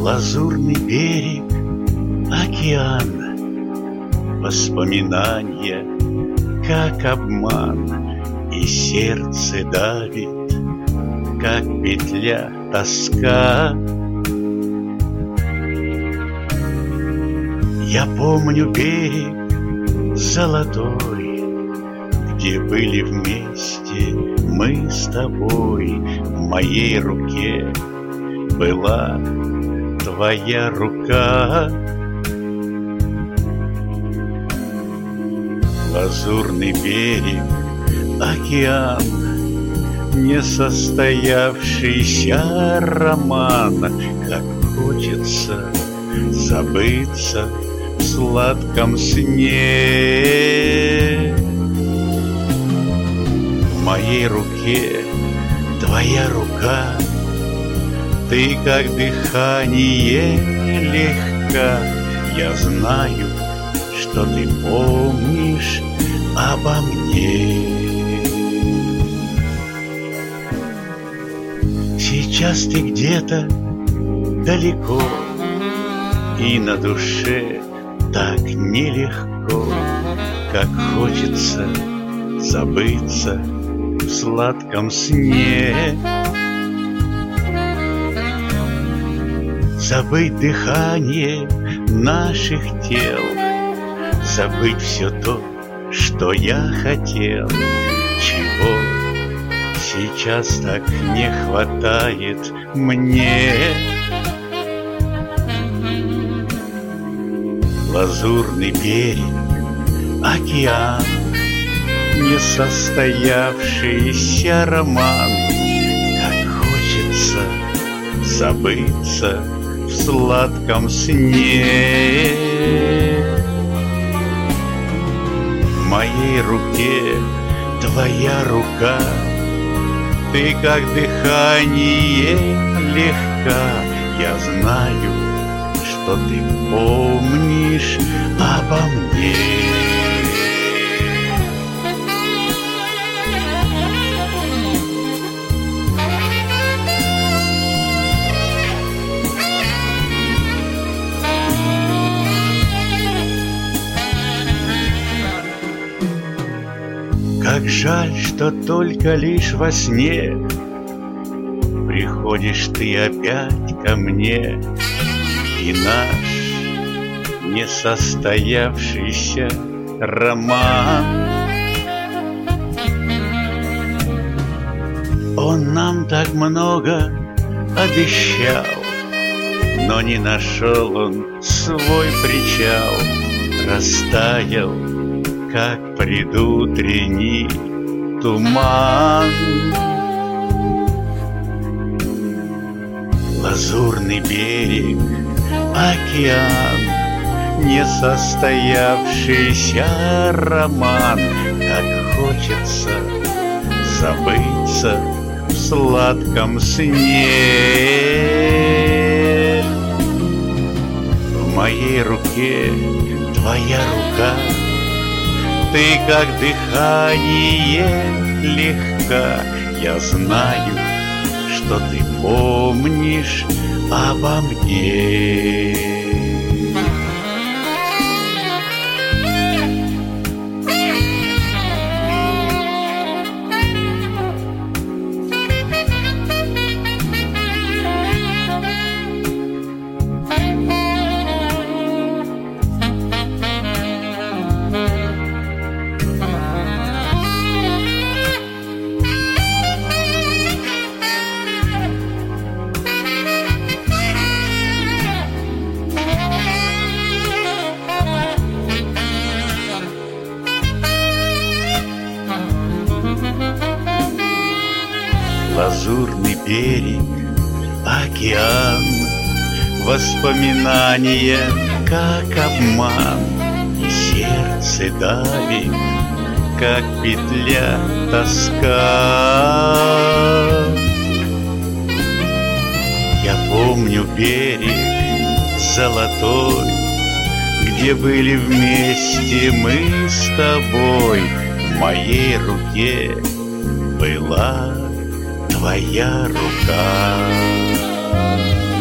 Лазурный берег, океан, воспоминания, как обман, и сердце давит, как петля, тоска. Я помню берег золотой, где были вместе мы с тобой. В моей руке была твоя рука. Лазурный берег, океан, несостоявшийся роман, как хочется забыться в сладком сне. В моей руке твоя рука, ты как дыхание легка. Я знаю, что ты помнишь обо мне. Сейчас ты где-то далеко, и на душе так нелегко, как хочется забыться в сладком сне. Забыть дыхание наших тел, забыть все то, что я хотел, чего сейчас так не хватает мне. Лазурный берег, океан, несостоявшийся роман, как хочется забыться в сладком сне. В моей руке твоя рука, ты как дыхание легка. Я знаю, что ты помнишь обо мне. Как жаль, что только лишь во сне приходишь ты опять ко мне, и наш несостоявшийся роман, он нам так много обещал, но не нашел он свой причал, растаял, как предутренний туман. Лазурный берег, океан, несостоявшийся роман, как хочется забыться в сладком сне. В моей руке твоя рука, ты как дыхание легка. Я знаю, что ты помнишь обо мне. Лазурный берег, океан, воспоминания, как обман, и сердце давит, как петля, тоска. Я помню берег золотой, где были вместе мы с тобой. В моей руке была твоя рука.